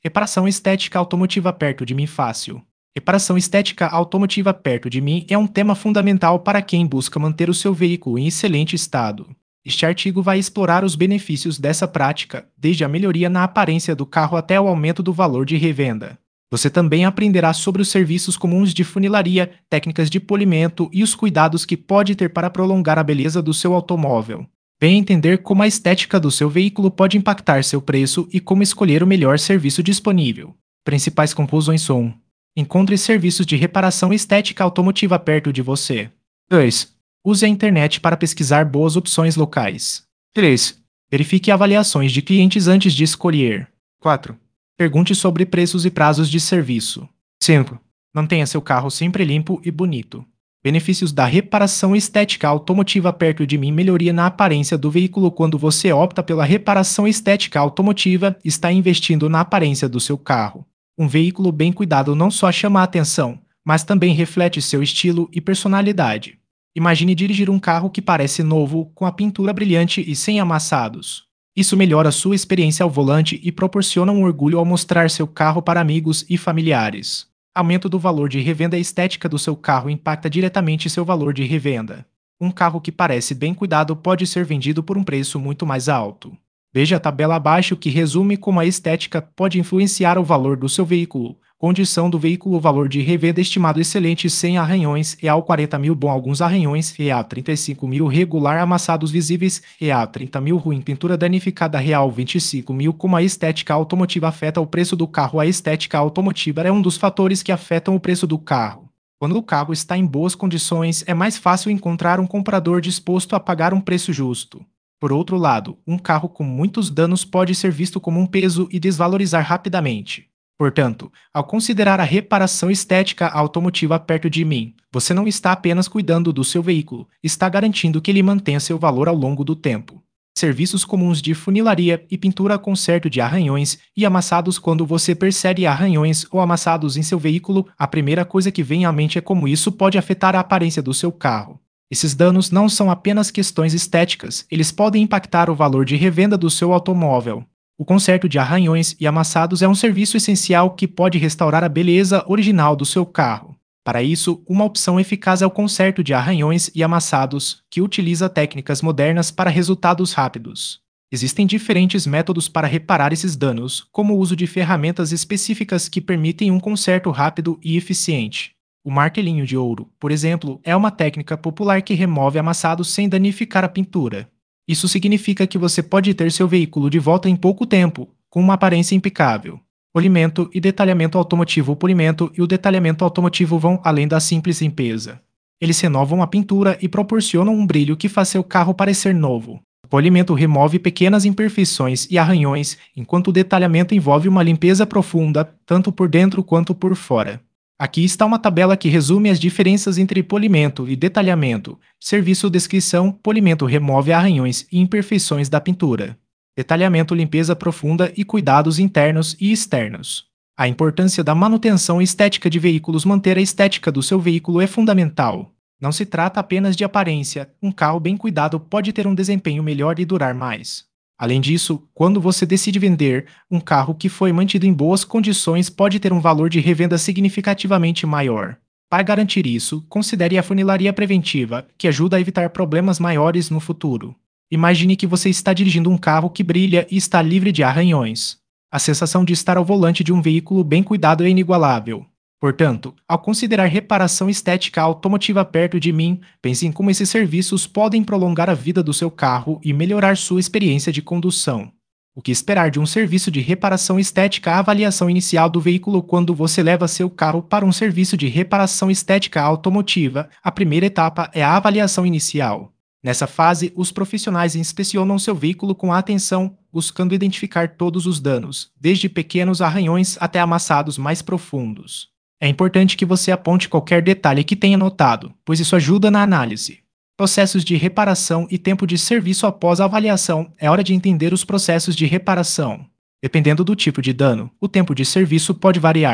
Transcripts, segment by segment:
Reparação estética automotiva perto de mim fácil. Reparação estética automotiva perto de mim é um tema fundamental para quem busca manter o seu veículo em excelente estado. Este artigo vai explorar os benefícios dessa prática, desde a melhoria na aparência do carro até o aumento do valor de revenda. Você também aprenderá sobre os serviços comuns de funilaria, técnicas de polimento e os cuidados que pode ter para prolongar a beleza do seu automóvel. Venha entender como a estética do seu veículo pode impactar seu preço e como escolher o melhor serviço disponível. Principais conclusões são: encontre serviços de reparação estética automotiva perto de você. 2. Use a internet para pesquisar boas opções locais. 3. Verifique avaliações de clientes antes de escolher. 4. Pergunte sobre preços e prazos de serviço. 5. Mantenha seu carro sempre limpo e bonito. Benefícios da reparação estética automotiva perto de mim: melhoria na aparência do veículo. Quando você opta pela reparação estética automotiva, está investindo na aparência do seu carro. Um veículo bem cuidado não só chama a atenção, mas também reflete seu estilo e personalidade. Imagine dirigir um carro que parece novo, com a pintura brilhante e sem amassados. Isso melhora sua experiência ao volante e proporciona um orgulho ao mostrar seu carro para amigos e familiares. Aumento do valor de revenda. A estética do seu carro impacta diretamente seu valor de revenda. Um carro que parece bem cuidado pode ser vendido por um preço muito mais alto. Veja a tabela abaixo que resume como a estética pode influenciar o valor do seu veículo. Condição do veículo: valor de revenda estimado excelente, sem arranhões, real 40 mil, bom, alguns arranhões, real 35 mil, regular, amassados visíveis, real 30 mil, ruim, pintura danificada, real 25 mil. Como a estética automotiva afeta o preço do carro? A estética automotiva é um dos fatores que afetam o preço do carro. Quando o carro está em boas condições, é mais fácil encontrar um comprador disposto a pagar um preço justo. Por outro lado, um carro com muitos danos pode ser visto como um peso e desvalorizar rapidamente. Portanto, ao considerar a reparação estética automotiva perto de mim, você não está apenas cuidando do seu veículo, está garantindo que ele mantenha seu valor ao longo do tempo. Serviços comuns de funilaria e pintura, conserto de arranhões e amassados. Quando você percebe arranhões ou amassados em seu veículo, a primeira coisa que vem à mente é como isso pode afetar a aparência do seu carro. Esses danos não são apenas questões estéticas, eles podem impactar o valor de revenda do seu automóvel. O conserto de arranhões e amassados é um serviço essencial que pode restaurar a beleza original do seu carro. Para isso, uma opção eficaz é o conserto de arranhões e amassados, que utiliza técnicas modernas para resultados rápidos. Existem diferentes métodos para reparar esses danos, como o uso de ferramentas específicas que permitem um conserto rápido e eficiente. O martelinho de ouro, por exemplo, é uma técnica popular que remove amassados sem danificar a pintura. Isso significa que você pode ter seu veículo de volta em pouco tempo, com uma aparência impecável. Polimento e detalhamento automotivo. O polimento e o detalhamento automotivo vão além da simples limpeza. Eles renovam a pintura e proporcionam um brilho que faz seu carro parecer novo. O polimento remove pequenas imperfeições e arranhões, enquanto o detalhamento envolve uma limpeza profunda, tanto por dentro quanto por fora. Aqui está uma tabela que resume as diferenças entre polimento e detalhamento. Serviço: descrição: polimento remove arranhões e imperfeições da pintura. Detalhamento: limpeza profunda e cuidados internos e externos. A importância da manutenção estética de veículos. Manter a estética do seu veículo é fundamental. Não se trata apenas de aparência, um carro bem cuidado pode ter um desempenho melhor e durar mais. Além disso, quando você decide vender, um carro que foi mantido em boas condições pode ter um valor de revenda significativamente maior. Para garantir isso, considere a funilaria preventiva, que ajuda a evitar problemas maiores no futuro. Imagine que você está dirigindo um carro que brilha e está livre de arranhões. A sensação de estar ao volante de um veículo bem cuidado é inigualável. Portanto, ao considerar reparação estética automotiva perto de mim, pense em como esses serviços podem prolongar a vida do seu carro e melhorar sua experiência de condução. O que esperar de um serviço de reparação estética? A avaliação inicial do veículo. Quando você leva seu carro para um serviço de reparação estética automotiva, a primeira etapa é a avaliação inicial. Nessa fase, os profissionais inspecionam seu veículo com atenção, buscando identificar todos os danos, desde pequenos arranhões até amassados mais profundos. É importante que você aponte qualquer detalhe que tenha notado, pois isso ajuda na análise. Processos de reparação e tempo de serviço. Após a avaliação, é hora de entender os processos de reparação. Dependendo do tipo de dano, o tempo de serviço pode variar.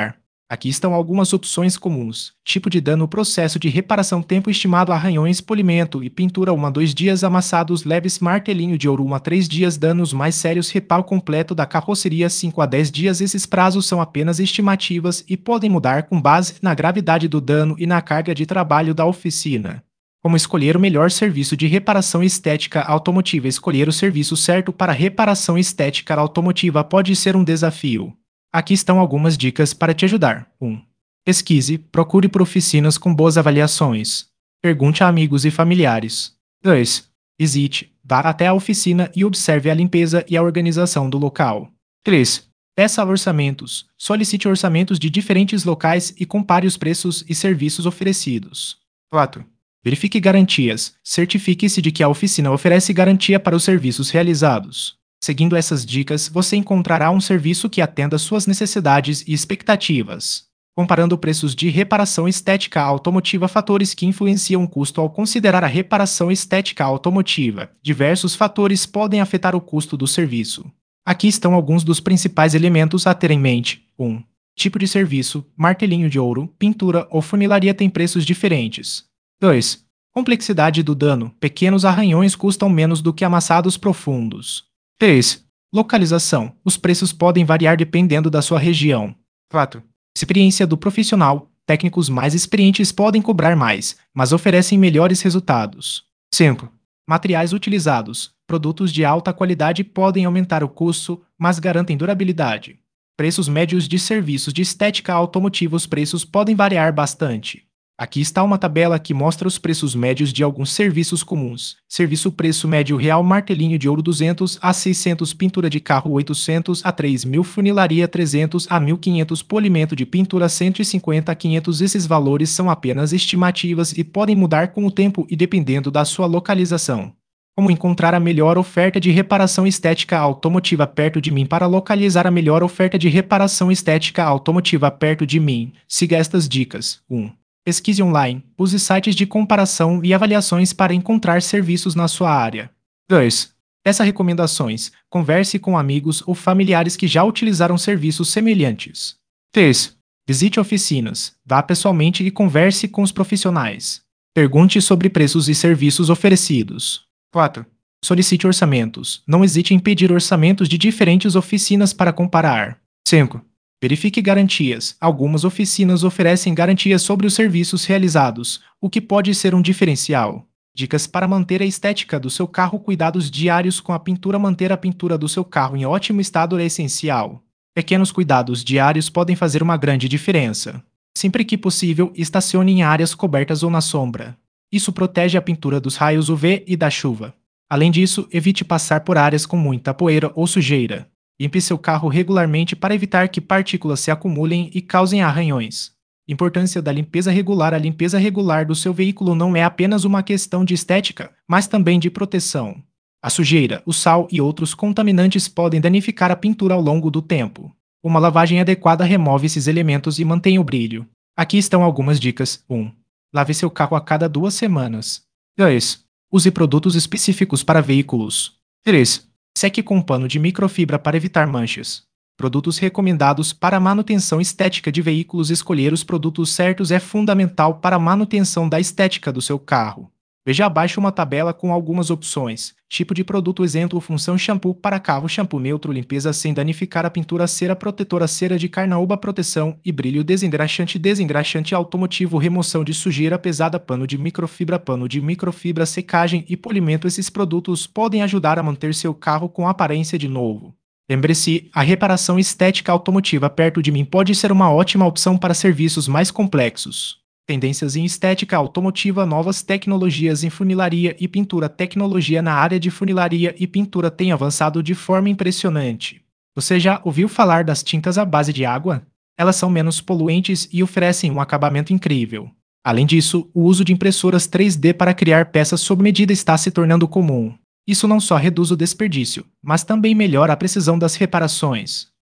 Aqui estão algumas opções comuns. Tipo de dano, processo de reparação, tempo estimado, arranhões, polimento e pintura 1 a 2 dias, amassados leves, martelinho de ouro 1 a 3 dias, danos mais sérios, reparo completo da carroceria 5 a 10 dias. Esses prazos são apenas estimativas e podem mudar com base na gravidade do dano e na carga de trabalho da oficina. Como escolher o melhor serviço de reparação estética automotiva? Escolher o serviço certo para reparação estética automotiva pode ser um desafio. Aqui estão algumas dicas para te ajudar. 1. Pesquise, procure por oficinas com boas avaliações. Pergunte a amigos e familiares. 2. Visite, vá até a oficina e observe a limpeza e a organização do local. 3. Peça orçamentos. Solicite orçamentos de diferentes locais e compare os preços e serviços oferecidos. 4. Verifique garantias. Certifique-se de que a oficina oferece garantia para os serviços realizados. Seguindo essas dicas, você encontrará um serviço que atenda suas necessidades e expectativas. Comparando preços de reparação estética automotiva, fatores que influenciam o custo. Ao considerar a reparação estética automotiva, diversos fatores podem afetar o custo do serviço. Aqui estão alguns dos principais elementos a ter em mente. 1. Tipo de serviço, martelinho de ouro, pintura ou funilaria têm preços diferentes. 2. Complexidade do dano, pequenos arranhões custam menos do que amassados profundos. 3. Localização. Os preços podem variar dependendo da sua região. 4. Experiência do profissional. Técnicos mais experientes podem cobrar mais, mas oferecem melhores resultados. 5. Materiais utilizados. Produtos de alta qualidade podem aumentar o custo, mas garantem durabilidade. Preços médios de serviços de estética automotiva. Os preços podem variar bastante. Aqui está uma tabela que mostra os preços médios de alguns serviços comuns. Serviço preço médio real, martelinho de ouro 200 a 600, pintura de carro 800 a 3.000, funilaria 300 a 1.500, polimento de pintura 150 a 500. Esses valores são apenas estimativas e podem mudar com o tempo e dependendo da sua localização. Como encontrar a melhor oferta de reparação estética automotiva perto de mim? Para localizar a melhor oferta de reparação estética automotiva perto de mim, siga estas dicas. 1. Pesquise online, use sites de comparação e avaliações para encontrar serviços na sua área. 2. Peça recomendações, converse com amigos ou familiares que já utilizaram serviços semelhantes. 3. Visite oficinas, vá pessoalmente e converse com os profissionais. Pergunte sobre preços e serviços oferecidos. 4. Solicite orçamentos, não hesite em pedir orçamentos de diferentes oficinas para comparar. 5. Verifique garantias. Algumas oficinas oferecem garantias sobre os serviços realizados, o que pode ser um diferencial. Dicas para manter a estética do seu carro. Cuidados diários com a pintura. Manter a pintura do seu carro em ótimo estado é essencial. Pequenos cuidados diários podem fazer uma grande diferença. Sempre que possível, estacione em áreas cobertas ou na sombra. Isso protege a pintura dos raios UV e da chuva. Além disso, evite passar por áreas com muita poeira ou sujeira. Limpe seu carro regularmente para evitar que partículas se acumulem e causem arranhões. Importância da limpeza regular. A limpeza regular do seu veículo não é apenas uma questão de estética, mas também de proteção. A sujeira, o sal e outros contaminantes podem danificar a pintura ao longo do tempo. Uma lavagem adequada remove esses elementos e mantém o brilho. Aqui estão algumas dicas. 1. Lave seu carro a cada 2 semanas. 2. Use produtos específicos para veículos. 3. Seque com pano de microfibra para evitar manchas. Produtos recomendados para manutenção estética de veículos. Escolher os produtos certos é fundamental para a manutenção da estética do seu carro. Veja abaixo uma tabela com algumas opções. Tipo de produto: exemplo, função shampoo para carro, shampoo neutro, limpeza sem danificar a pintura, cera protetora, cera de carnaúba, proteção e brilho, desengraxante, desengraxante automotivo, remoção de sujeira pesada, pano de microfibra, secagem e polimento. Esses produtos podem ajudar a manter seu carro com aparência de novo. Lembre-se, a reparação estética automotiva perto de mim pode ser uma ótima opção para serviços mais complexos. Tendências em estética automotiva: novas tecnologias em funilaria e pintura. Tecnologia na área de funilaria e pintura tem avançado de forma impressionante. Você já ouviu falar das tintas à base de água? Elas são menos poluentes e oferecem um acabamento incrível. Além disso, o uso de impressoras 3D para criar peças sob medida está se tornando comum. Isso não só reduz o desperdício, mas também melhora a precisão das reparações.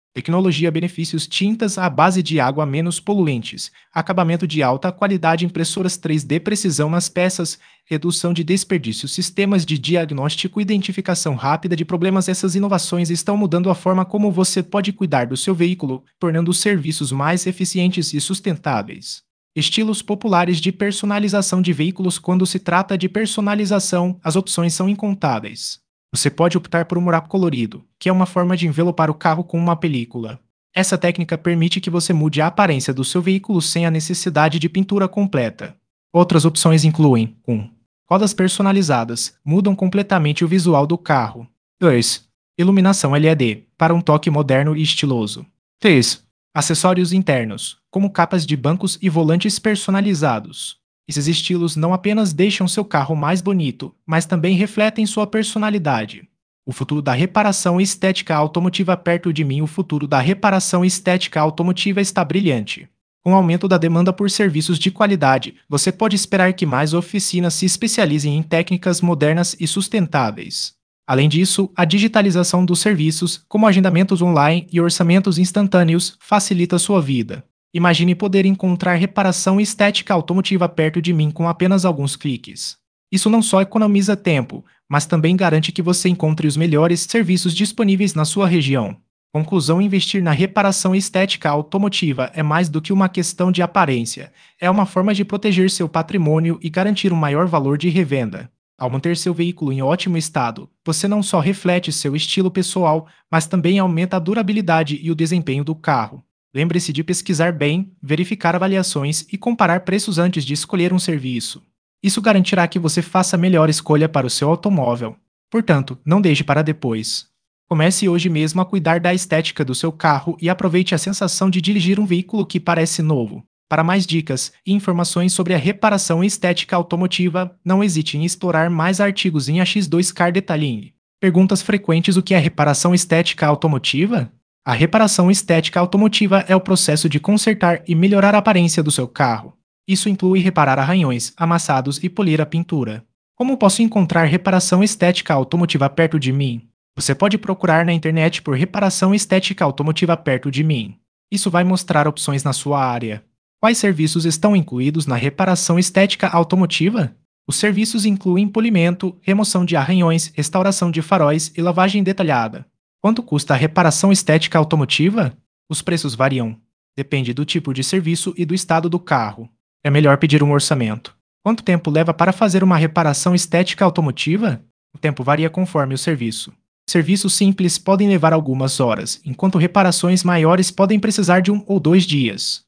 Tecnologia benefícios tintas à base de água menos poluentes, acabamento de alta qualidade, impressoras 3D precisão nas peças, redução de desperdício, sistemas de diagnóstico e identificação rápida de problemas. Essas inovações estão mudando a forma como você pode cuidar do seu veículo, tornando os serviços mais eficientes e sustentáveis. Estilos populares de personalização de veículos. Quando se trata de personalização, as opções são incontáveis. Você pode optar por um mural colorido, que é uma forma de envelopar o carro com uma película. Essa técnica permite que você mude a aparência do seu veículo sem a necessidade de pintura completa. Outras opções incluem 1. Rodas personalizadas mudam completamente o visual do carro. 2. Iluminação LED para um toque moderno e estiloso. 3. Acessórios internos, como capas de bancos e volantes personalizados. Esses estilos não apenas deixam seu carro mais bonito, mas também refletem sua personalidade. O futuro da reparação estética automotiva. Perto de mim, o futuro da reparação estética automotiva está brilhante. Com o aumento da demanda por serviços de qualidade, você pode esperar que mais oficinas se especializem em técnicas modernas e sustentáveis. Além disso, a digitalização dos serviços, como agendamentos online e orçamentos instantâneos, facilita sua vida. Imagine poder encontrar reparação estética automotiva perto de mim com apenas alguns cliques. Isso não só economiza tempo, mas também garante que você encontre os melhores serviços disponíveis na sua região. Conclusão: investir na reparação estética automotiva é mais do que uma questão de aparência, é uma forma de proteger seu patrimônio e garantir um maior valor de revenda. Ao manter seu veículo em ótimo estado, você não só reflete seu estilo pessoal, mas também aumenta a durabilidade e o desempenho do carro. Lembre-se de pesquisar bem, verificar avaliações e comparar preços antes de escolher um serviço. Isso garantirá que você faça a melhor escolha para o seu automóvel. Portanto, não deixe para depois. Comece hoje mesmo a cuidar da estética do seu carro e aproveite a sensação de dirigir um veículo que parece novo. Para mais dicas e informações sobre a reparação estética automotiva, não hesite em explorar mais artigos em AX2 Car Detailing. Perguntas frequentes: o que é reparação estética automotiva? A reparação estética automotiva é o processo de consertar e melhorar a aparência do seu carro. Isso inclui reparar arranhões, amassados e polir a pintura. Como posso encontrar reparação estética automotiva perto de mim? Você pode procurar na internet por reparação estética automotiva perto de mim. Isso vai mostrar opções na sua área. Quais serviços estão incluídos na reparação estética automotiva? Os serviços incluem polimento, remoção de arranhões, restauração de faróis e lavagem detalhada. Quanto custa a reparação estética automotiva? Os preços variam. Depende do tipo de serviço e do estado do carro. É melhor pedir um orçamento. Quanto tempo leva para fazer uma reparação estética automotiva? O tempo varia conforme o serviço. Serviços simples podem levar algumas horas, enquanto reparações maiores podem precisar de 1 ou 2 dias.